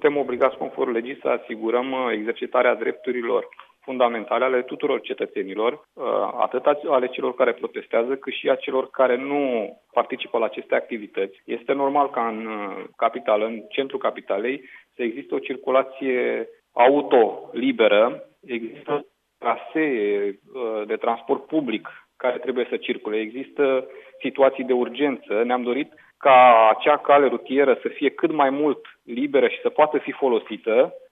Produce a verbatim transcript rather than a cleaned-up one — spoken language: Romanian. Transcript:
suntem obligați, conform legii, să asigurăm exercitarea drepturilor fundamentale ale tuturor cetățenilor, atât ale celor care protestează, cât și a celor care nu participă la aceste activități. Este normal ca în capitală, în centrul capitalei, să existe o circulație auto liberă, există trasee de transport public care trebuie să circule, există situații de urgență. Ne-am dorit ca acea cale rutieră să fie cât mai mult liberă și să poată fi folosită.